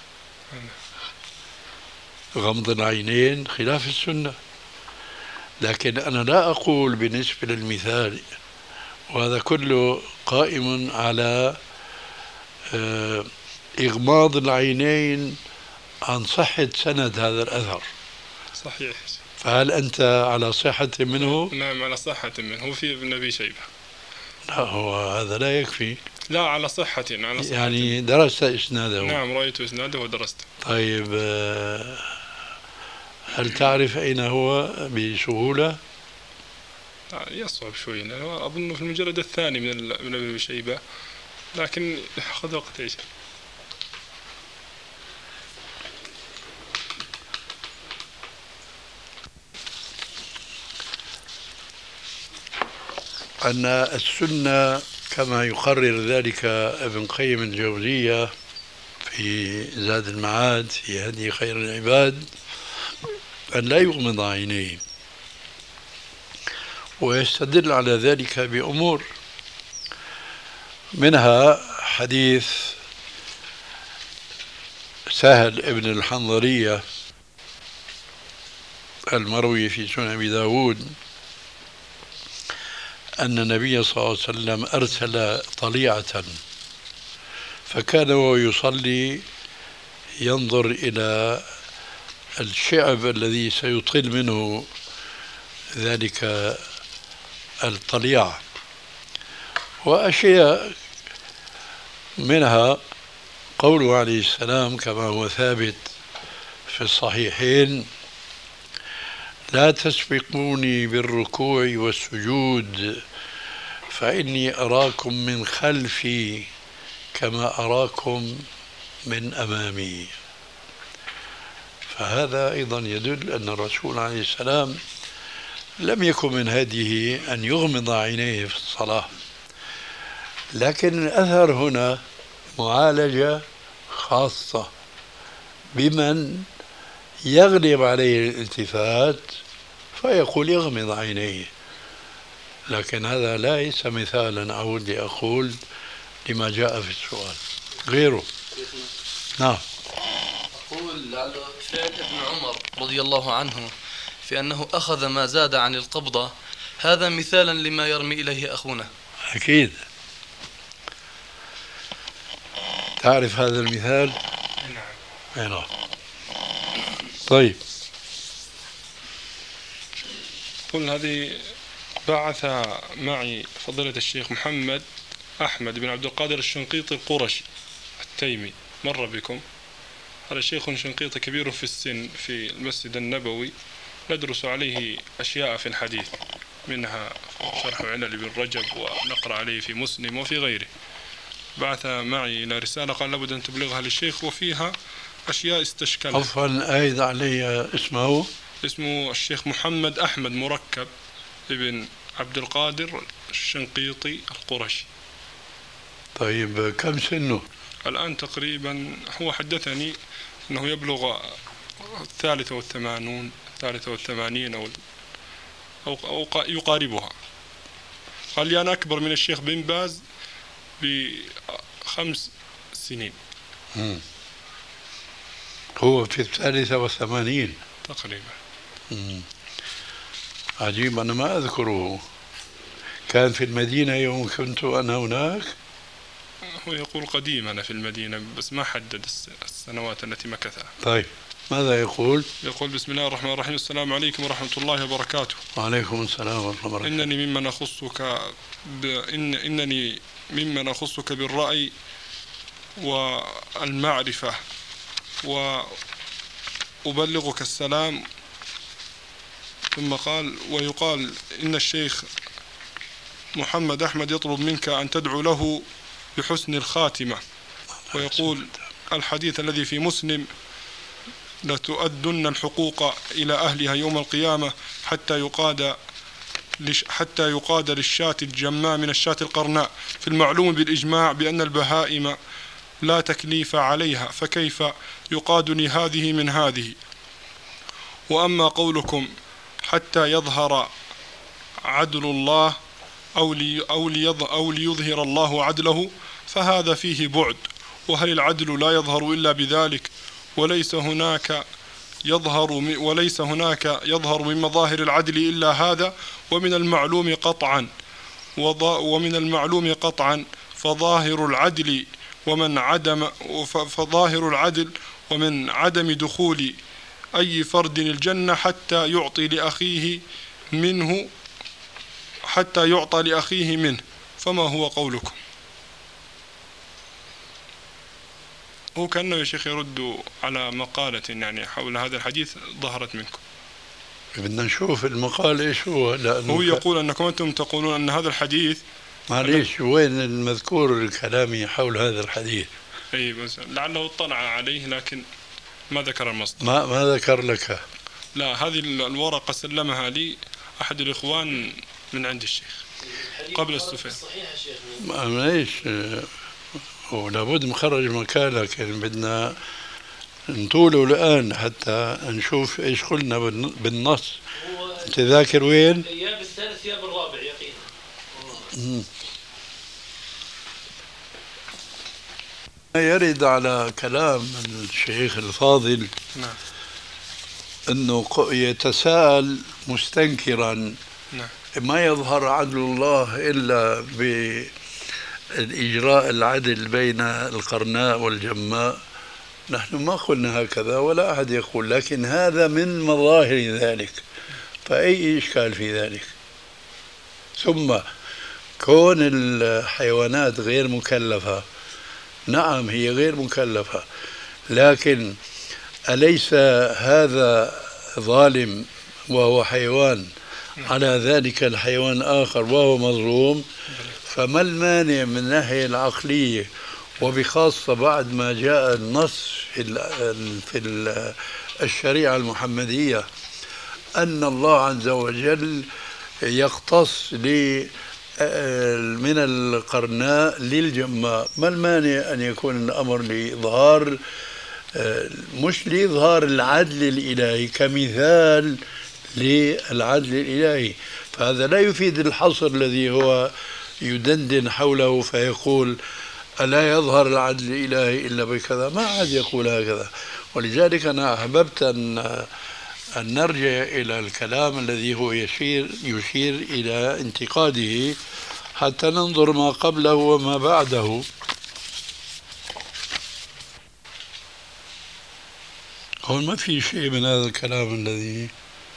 غمض العينين خلاف السنة. لكن أنا لا أقول بالنسبة للمثال، وهذا كله قائم على إغماض العينين عن صحة سند هذا الأثر. صحيح. فهل أنت على صحة منه؟ نعم على صحة منه. هو في ابن أبي شيبة. لا، هو هذا لا يكفي. لا، على صحة على صحة. يعني درست إسناده؟ نعم رأيت إسناده ودرسته. طيب، هل تعرف أين هو بسهولة؟ يصعب شوي، أنا أظن في المجلد الثاني من ابن أبي شيبة، لكن أخذ وقت. إيش أن السنة كما يقرر ذلك ابن قيم الجوزية في زاد المعاد في هدي خير العباد أن لا يغمض عينيه، ويستدل على ذلك بأمور، منها حديث سهل ابن الحنظلية المروي في سنن أبي داود أن النبي صلى الله عليه وسلم أرسل طليعة فكان وهو يصلي ينظر إلى الشعب الذي سيطل منه ذلك الطليعة، وأشياء منها قوله عليه السلام كما هو ثابت في الصحيحين: لا تسبقوني بالركوع والسجود فإني أراكم من خلفي كما أراكم من أمامي. فهذا أيضا يدل أن الرسول عليه السلام لم يكن من هديه أن يغمض عينيه في الصلاة، لكن الأثر هنا معالجة خاصة بمن يغلب عليه الالتفات فيقول يغمض عينيه، لكن هذا ليس مثالا أعود لأقول لما جاء في السؤال غيره. نعم. أقول على فعل ابن عمر رضي الله عنه في أنه أخذ ما زاد عن القبضة، هذا مثالا لما يرمي إليه أخونا. أكيد تعرف هذا المثال؟ نعم. نعم. طيب، قل هذه بعث معي فضيلة الشيخ محمد أحمد بن عبد القادر الشنقيطي القرشي التيمي، مر بكم؟ هذا شيخ شنقيطي كبير في السن في المسجد النبوي، ندرس عليه أشياء في الحديث، منها شرح علل ابن رجب، ونقرأ عليه في مسلم وفي غيره. بعث معي إلى رسالة قال لابد أن تبلغها للشيخ، وفيها أشياء استشكلت. عفوا أعيد علي اسمه. اسمه الشيخ محمد أحمد مركب ابن عبد القادر الشنقيطي القرشي. طيب كم سنه؟ الآن تقريبا هو حدثني أنه يبلغ الثالثة والثمانون الثالثة والثمانين أو أو, أو يقاربها. قال لي أنا أكبر من الشيخ بن باز بخمس سنين. مم. هو في الثالثة والثمانين تقريبا. مم. عجيب، أنا ما أذكره. كان في المدينة يوم كنت أنا هناك؟ هو يقول قديم أنا في المدينة، بس ما حدد السنوات التي مكثها. طيب ماذا يقول؟ يقول بسم الله الرحمن الرحيم: السلام عليكم ورحمة الله وبركاته. وعليكم السلام ورحمة الله وبركاته. إنني ممن أخصك ب... إن... إنني ممن أخصك بالرأي والمعرفة، وأبلغك السلام. ثم قال: ويقال إن الشيخ محمد أحمد يطلب منك أن تدعو له بحسن الخاتمة، ويقول الحديث الذي في مسلم: لتؤدن الحقوق إلى أهلها يوم القيامة حتى يقاد حتى يقاد للشاة الجماء من الشاة القرناء، في المعلوم بالإجماع بأن البهائم لا تكليف عليها، فكيف يقادني هذه من هذه؟ وأما قولكم حتى يظهر عدل الله أو, لي أو, ليظ أو ليظهر الله عدله، فهذا فيه بعد. وهل العدل لا يظهر إلا بذلك؟ وليس هناك يظهر وليس هناك يظهر من مظاهر العدل إلا هذا، ومن المعلوم قطعا ومن المعلوم قطعا فظاهر العدل ومن عدم فظاهر العدل ومن عدم دخول أي فرد الجنة حتى يعطي لأخيه منه حتى يعطى لأخيه منه. فما هو قولكم؟ هو كأنه يا شيخ يرد على مقالة يعني حول هذا الحديث ظهرت منكم. بدنا نشوف المقال ايش هو. هو يقول أنكم أنتم تقولون أن هذا الحديث، معليش وين المذكور الكلامي حول هذا الحديث؟ أي بس لعله اطلع عليه لكن ما ذكر المصدر. ما ما ذكر لك؟ لا، هذه الورقة سلمها لي أحد الإخوان من عند الشيخ قبل السفير. معليش ولابد نخرج مكان، لكن بدنا نطوله الآن حتى نشوف إيش قلنا بالنص. أنت ذاكر وين؟ يا بالثالث يا بالرابع يقينا. يرد على كلام الشيخ الفاضل نعم. أنه يتساءل مستنكرا نعم. ما يظهر عدل الله إلا بإجراء العدل بين القرناء والجماء. نحن ما قلنا هكذا ولا أحد يقول، لكن هذا من مظاهر ذلك، فأي إشكال في ذلك؟ ثم كون الحيوانات غير مكلفة، نعم هي غير مكلفة، لكن أليس هذا ظالم وهو حيوان على ذلك الحيوان آخر وهو مظلوم؟ فما المانع من الناحية العقلية، وبخاصة بعد ما جاء النص في الشريعة المحمدية أن الله عز وجل يقتص من القرناء للجماء، ما المانع أن يكون الأمر لإظهار مش لإظهار العدل الإلهي كمثال للعدل الإلهي؟ فهذا لا يفيد الحصر الذي هو يدندن حوله فيقول ألا يظهر العدل الإلهي إلا بكذا. ما عاد يقول هكذا. ولذلك أنا أحببت أن أن نرجع إلى الكلام الذي هو يشير يشير إلى انتقاده حتى ننظر ما قبله وما بعده. هون ما في شيء من هذا الكلام الذي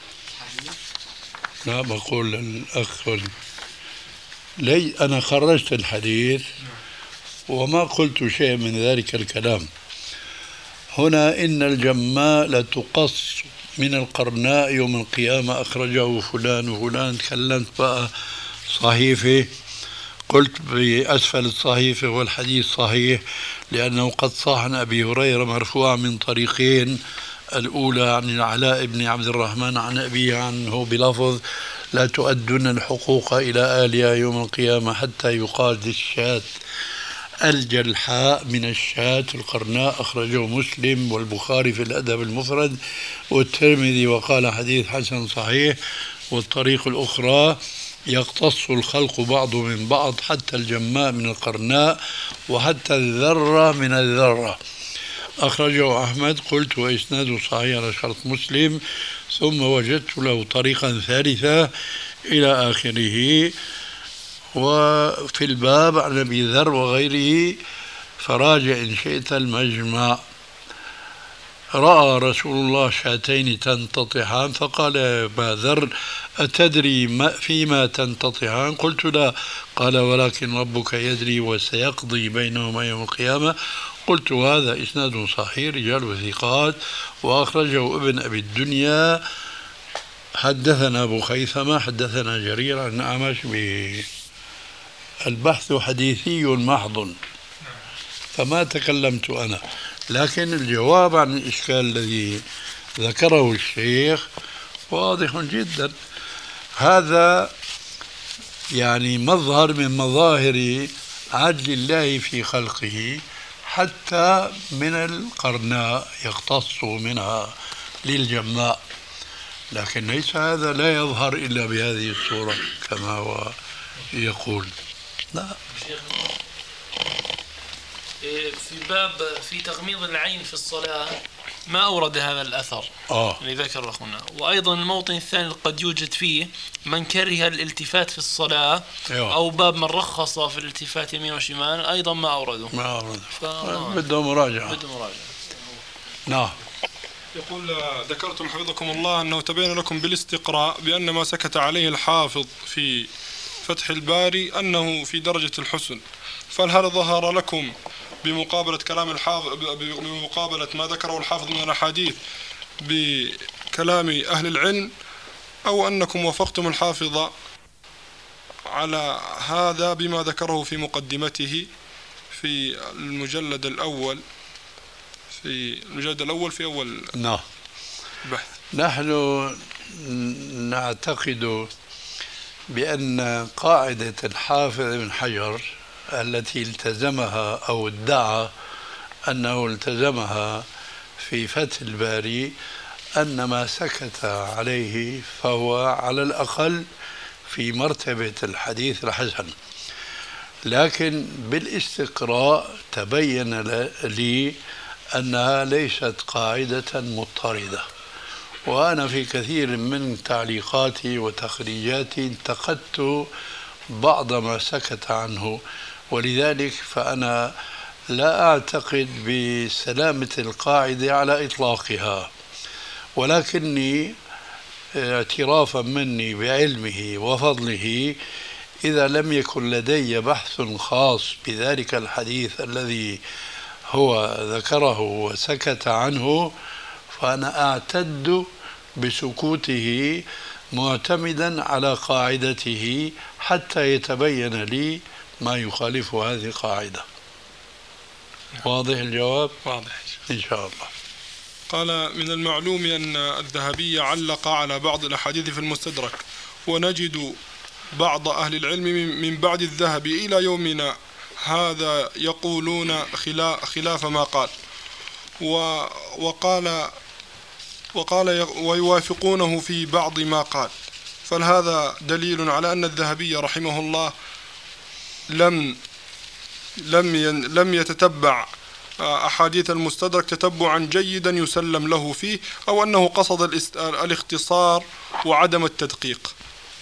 لا بقول للأخ لي أنا خرجت الحديث وما قلت شيء من ذلك الكلام. هنا إن الجماء لتقص من القرناء يوم القيامة أخرجه فلان وفلان. تكلمت بقى صحيفة، قلت بأسفل الصحيفة والحديث صحيح لأنه قد صح عن أبي هريرة مرفوعا من طريقين، الأولى عن العلاء بن عبد الرحمن عن أبيه عنه بلفظ لا تؤدون الحقوق إلى أهلها يوم القيامة حتى يقال للشاة الجلحاء من الشاة القرناء. أخرجه مسلم والبخاري في الأدب المفرد والترمذي وقال حديث حسن صحيح. والطريق الأخرى يقتص الخلق بعض من بعض حتى الجماء من القرناء وحتى الذرة من الذرة. أخرجه أحمد. قلت وإسناده صحيح على شرط مسلم، ثم وجدت له طريقا ثالثة إلى آخره. وفي الباب عن أبي ذر وغيره فراجع إن شئت المجمع. رأى رسول الله شاتين تنتطحان فقال يا أبا ذر أتدري ما فيما تنتطحان؟ قلت لا. قال ولكن ربك يدري وسيقضي بينهما يوم القيامة. قلت هذا إسناد صحيح رجال ثقات. وأخرجه ابن أبي الدنيا. حدثنا أبو خيثمة حدثنا جرير عن أعمش البحث حديثي محض فما تكلمت أنا، لكن الجواب عن الإشكال الذي ذكره الشيخ واضح جدا. هذا يعني مظهر من مظاهر عدل الله في خلقه، حتى من القرناء يقتص منها للجماء، لكن ليس هذا لا يظهر إلا بهذه الصورة كما هو يقول. لا. في باب في تغميض العين في الصلاة ما أورد هذا الأثر آه. اللي ذكر أخونا. وأيضا الموطن الثاني قد يوجد فيه من كره الالتفات في الصلاة أيوة. أو باب من رخص في الالتفات يمين وشمال أيضا ما أورده. ما أورده ف... بده مراجعة. بده مراجعة. نعم. يقول ذكرتم حفظكم الله أنه تبين لكم بالاستقراء بأن ما سكت عليه الحافظ في فتح الباري أنه في درجة الحسن، فهل ظهر لكم بمقابلة كلام الحافظ بمقابلة ما ذكره الحافظ من الأحاديث بكلام أهل العلم، أو أنكم وافقتم الحافظ على هذا بما ذكره في مقدمته في المجلد الأول في المجلد الأول في أول نعم. بحث؟ نحن نعتقد بأن قاعدة الحافظ بن حجر التي التزمها أو ادعى أنه التزمها في فتح الباري أن ما سكت عليه فهو على الأقل في مرتبة الحديث الحسن، لكن بالاستقراء تبين لي أنها ليست قاعدة مضطردة. وأنا في كثير من تعليقاتي وتخريجاتي انتقدت بعض ما سكت عنه، ولذلك فأنا لا أعتقد بسلامة القاعدة على إطلاقها، ولكني اعترافا مني بعلمه وفضله إذا لم يكن لدي بحث خاص بذلك الحديث الذي هو ذكره وسكت عنه فأنا أعتد بسكوته معتمدا على قاعدته حتى يتبين لي ما يخالف هذه القاعدة. واضح الجواب؟ واضح إن شاء الله. قال من المعلوم أن الذهبي علق على بعض الأحاديث في المستدرك، ونجد بعض أهل العلم من بعد الذهبي إلى يومنا هذا يقولون خلاف ما قال، وقال وقال ويوافقونه في بعض ما قال. فهذا دليل على أن الذهبي رحمه الله لم لم لم يتتبع أحاديث المستدرك تتبعا جيدا يسلم له فيه، أو أنه قصد الاختصار وعدم التدقيق.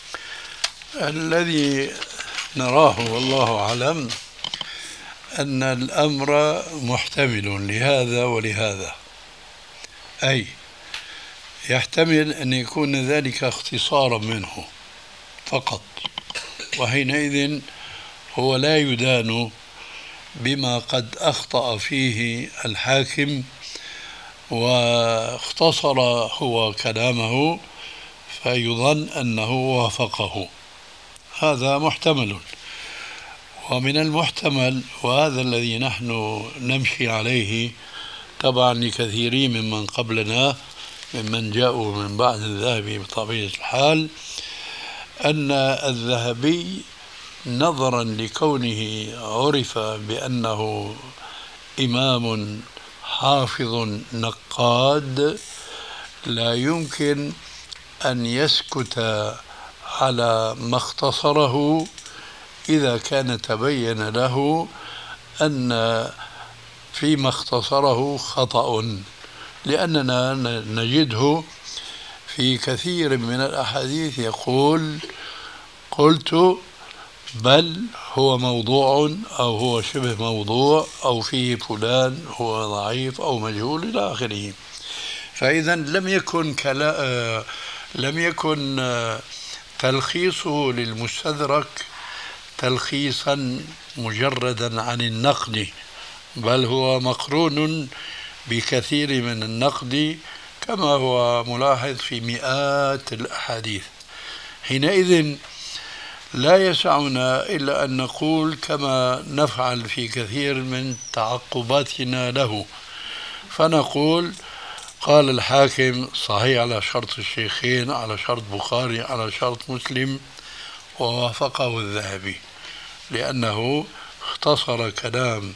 الذي نراه والله أعلم أن الأمر محتمل لهذا ولهذا، أي يحتمل أن يكون ذلك اختصارا منه فقط، وحينئذ هو لا يدان بما قد أخطأ فيه الحاكم واختصر هو كلامه فيظن أنه وافقه، هذا محتمل. ومن المحتمل، وهذا الذي نحن نمشي عليه طبعا لكثيرين ممن قبلنا ممن جاءوا من بعد الذهبي بطبيعة الحال، أن الذهبي نظرا لكونه عرف بأنه إمام حافظ نقاد لا يمكن أن يسكت على ما اختصره إذا كان تبين له أن فيما اختصره خطأ، لأننا نجده في كثير من الأحاديث يقول قلت بل هو موضوع أو هو شبه موضوع أو فيه فلان هو ضعيف أو مجهول إلى آخره. فإذا لم يكن كلا لم يكن تلخيصه للمستدرك تلخيصا مجردا عن النقد، بل هو مقرون بكثير من النقد كما هو ملاحظ في مئات الأحاديث. حينئذ لا يسعنا إلا أن نقول كما نفعل في كثير من تعقباتنا له، فنقول قال الحاكم صحيح على شرط الشيخين، على شرط بخاري، على شرط مسلم، ووافقه الذهبي، لأنه اختصر كلام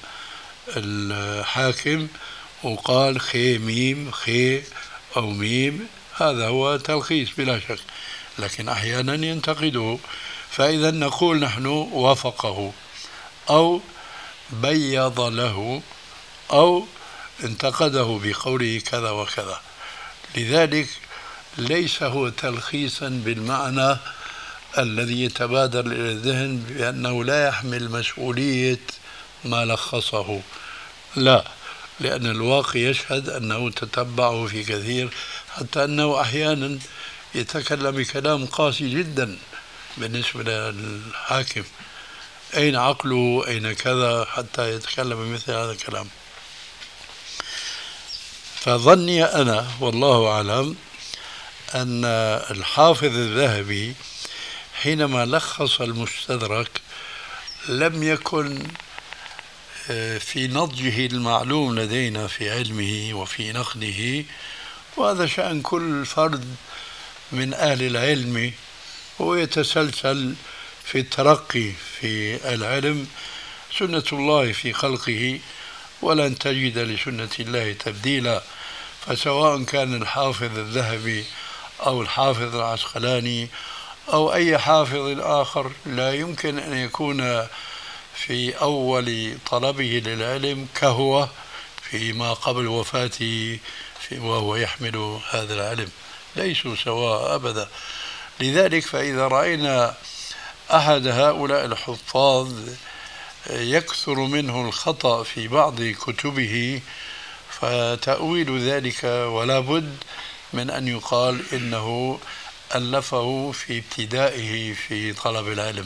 الحاكم وقال خي ميم خي أو ميم، هذا هو تلخيص بلا شك، لكن أحيانا ينتقده. فإذا نقول نحن وافقه أو بيض له أو انتقده بقوله كذا وكذا. لذلك ليس هو تلخيصا بالمعنى الذي يتبادر إلى الذهن بأنه لا يحمل مسؤولية ما لخصه، لا، لأن الواقع يشهد أنه تتبعه في كثير، حتى أنه أحيانا يتكلم بكلام قاسي جدا بالنسبة للحاكم، أين عقله أين كذا حتى يتكلم بمثل هذا الكلام. فظني أنا والله أعلم أن الحافظ الذهبي حينما لخص المستدرك لم يكن في نضجه المعلوم لدينا في علمه وفي نقده، وهذا شأن كل فرد من أهل العلم، هو يتسلسل في الترقي في العلم، سنة الله في خلقه ولن تجد لسنة الله تبديلا. فسواء كان الحافظ الذهبي أو الحافظ العسقلاني أو أي حافظ آخر لا يمكن أن يكون في أول طلبه للعلم كهو فيما قبل وفاته وهو يحمل هذا العلم، ليسوا سواء أبدا. لذلك فإذا رأينا أحد هؤلاء الحفاظ يكثر منه الخطأ في بعض كتبه فتأويل ذلك ولا بد من أن يقال إنه ألفه في ابتدائه في طلب العلم.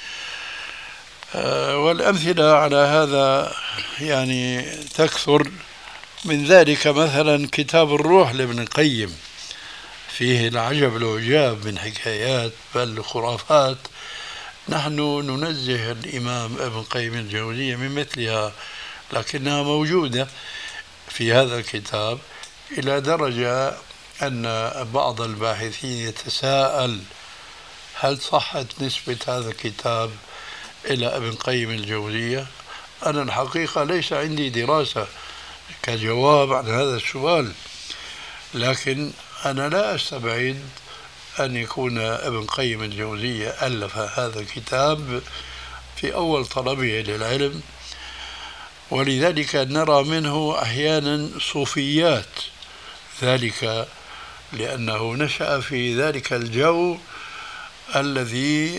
والأمثلة على هذا يعني تكثر، من ذلك مثلا كتاب الروح لابن القيم، فيه العجب العجاب من حكايات بل خرافات، نحن ننزه الإمام ابن القيم الجوزية من مثلها، لكنها موجودة في هذا الكتاب إلى درجة أن بعض الباحثين يتساءل هل صحت نسبة هذا الكتاب إلى ابن القيم الجوزية؟ أنا الحقيقة ليس عندي دراسة كجواب عن هذا السؤال، لكن أنا لا أستبعد أن يكون ابن القيم الجوزية ألف هذا الكتاب في أول طلبه للعلم، ولذلك نرى منه أحيانا صوفيات، ذلك لأنه نشأ في ذلك الجو الذي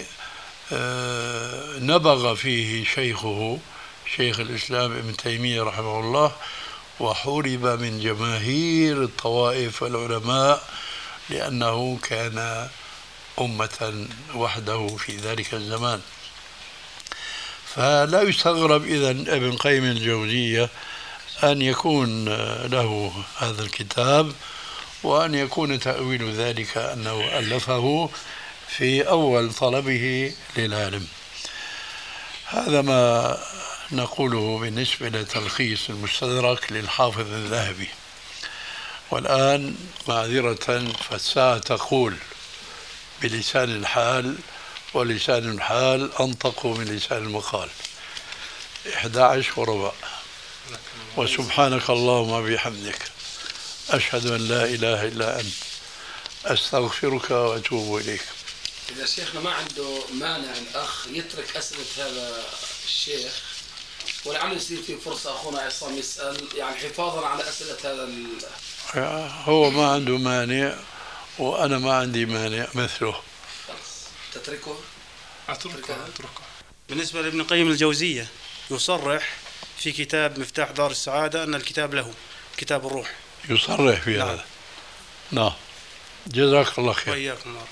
نبغ فيه شيخه شيخ الإسلام ابن تيمية رحمه الله، وحورب من جماهير الطوائف والعلماء لأنه كان أمة وحده في ذلك الزمان. فلا يستغرب إذن ابن قيم الجوزية أن يكون له هذا الكتاب، وأن يكون تأويل ذلك أنه ألفه في أول طلبه للعلم. هذا ما نقوله بالنسبة لتلخيص المستدرك للحافظ الذهبي. والآن معذرة فالساعة تقول بلسان الحال، ولسان الحال أنطق من لسان المقال. إحدى عشر وربع. وسبحانك اللهم بحمدك أشهد أن لا إله إلا أنت أستغفرك وأتوب إليك. إذا شيخنا ما عنده مانع الأخ يترك أسئلة هذا الشيخ ولعل يصير في فرصة أخونا عصام يسأل، يعني حفاظا على أسئلة هذا ال... هو ما عنده مانع وأنا ما عندي مانع مثله. تتركه؟ أتركه أتركه. بالنسبة لابن قيم الجوزية يصرح في كتاب مفتاح دار السعادة أن الكتاب له، كتاب الروح. يصرح في نعم. هذا. نعم. جزاك الله خير. وإياكم الله.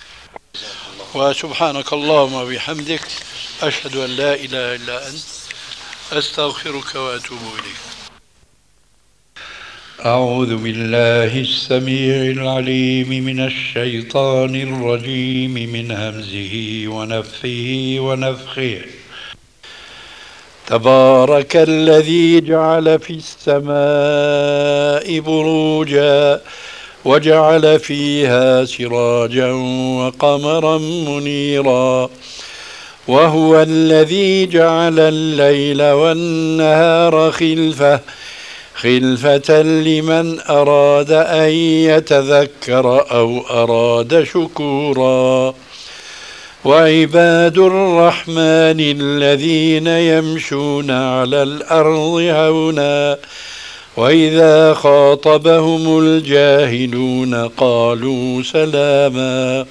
وسبحانك اللهم وبحمدك أشهد أن لا إله إلا أنت أستغفرك وأتوب إليك. أعوذ بالله السميع العليم من الشيطان الرجيم من همزه ونفخه ونفخه. تبارك الذي جعل في السماء بروجا وجعل فيها سراجا وقمرا منيرا وهو الذي جعل الليل والنهار خلفة خلفة لمن أراد أن يتذكر أو أراد شكورا وعباد الرحمن الذين يمشون على الأرض هونا وإذا خاطبهم الجاهلون قالوا سلاما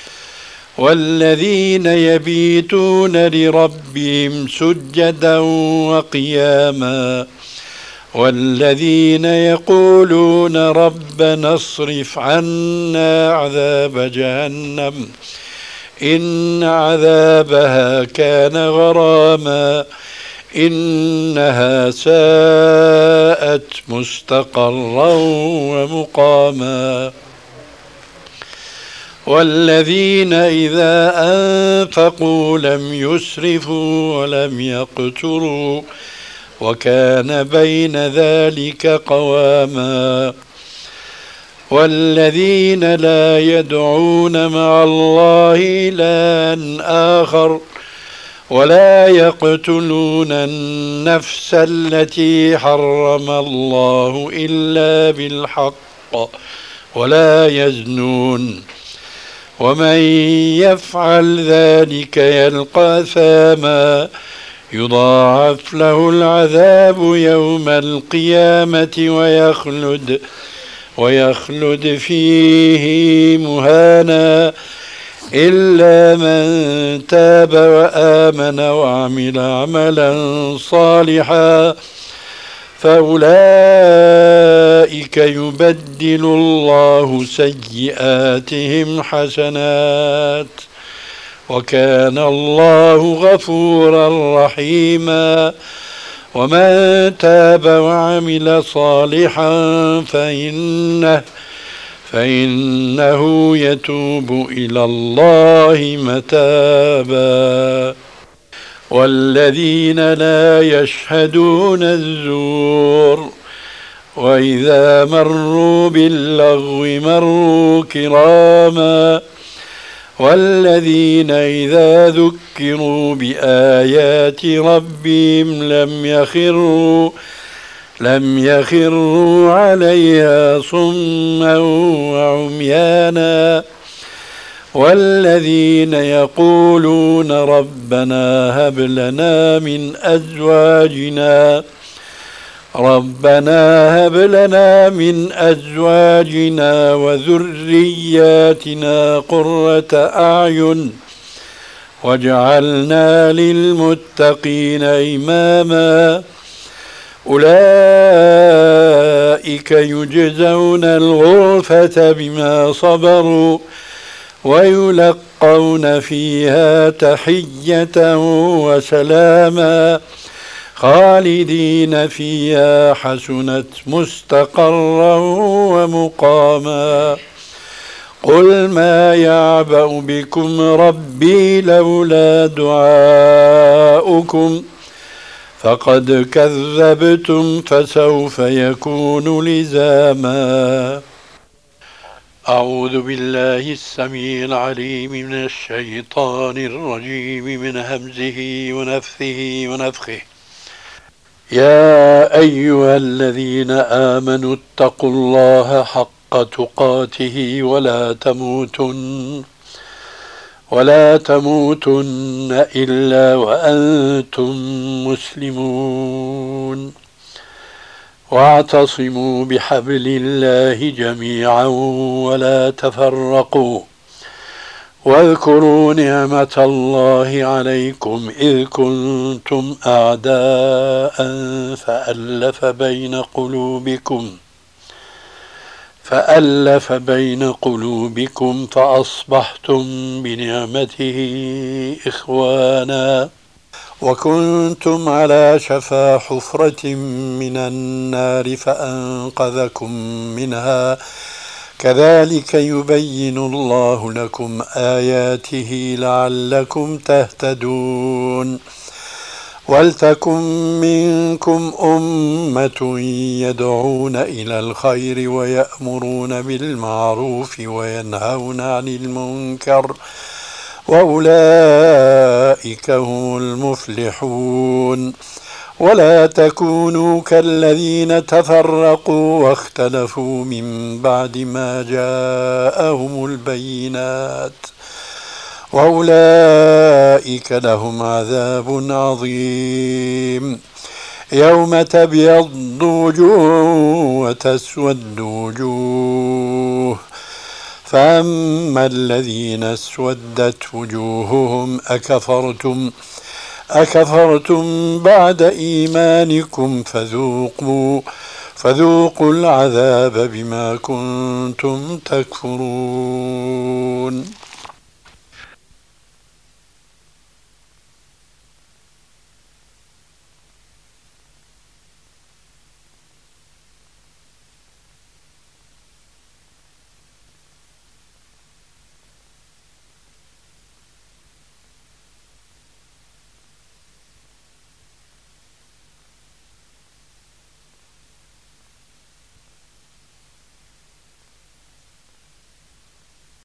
والذين يبيتون لربهم سجدا وقياما والذين يقولون ربنا اصرف عنا عذاب جهنم إن عذابها كان غراما إنها ساءت مستقرا ومقاما والذين إذا أنفقوا لم يسرفوا ولم يقتروا وكان بين ذلك قواما والذين لا يدعون مع الله إلها آخر ولا يقتلون النفس التي حرم الله إلا بالحق ولا يزنون ومن يفعل ذلك يلقى أثاما يضاعف له العذاب يوم القيامة ويخلد ويخلد فيه مهانا إلا من تاب وآمن وعمل عملا صالحا فأولئك يبدل الله سيئاتهم حسنات وكان الله غفورا رحيما ومن تاب وعمل صالحا فإنه فإنه يتوب إلى الله متابا والذين لا يشهدون الزور وإذا مروا باللغو مروا كراما والذين إذا ذكروا بآيات ربهم لم يخروا لم يخروا عليها صما وعميانا والذين يقولون ربنا هب لنا من أزواجنا ربنا هب لنا من أزواجنا وذرياتنا قرة أعين واجعلنا للمتقين إماما أولئك يجزون الغرفة بما صبروا ويلقون فيها تحية وسلاما خالدين فيها حسنت مستقرا ومقاما قل ما يعبأ بكم ربي لولا دعاؤكم فقد كذبتم فسوف يكون لزاما. أعوذ بالله السميع العليم من الشيطان الرجيم من همزه ونفثه ونفخه. يا أيها الذين آمنوا اتقوا الله حق تقاته ولا تموتن ولا تموتن إلا وأنتم مسلمون واعتصموا بحبل الله جميعا ولا تفرقوا واذكروا نعمة الله عليكم إذ كنتم أعداء فألف بين قلوبكم فألف بين قلوبكم فأصبحتم بنعمته إخوانا وكنتم على شفا حفرة من النار فأنقذكم منها كذلك يبين الله لكم آياته لعلكم تهتدون ولتكن منكم أمة يدعون إلى الخير ويأمرون بالمعروف وينهون عن المنكر وأولئك هم المفلحون ولا تكونوا كالذين تفرقوا واختلفوا من بعد ما جاءهم البينات وأولئك لهم عذاب عظيم يوم تبيض وجوه وتسود وجوه فأما الذين اسودت وجوههم أكفرتم أكفرتم بعد إيمانكم فذوقوا فذوقوا العذاب بما كنتم تكفرون.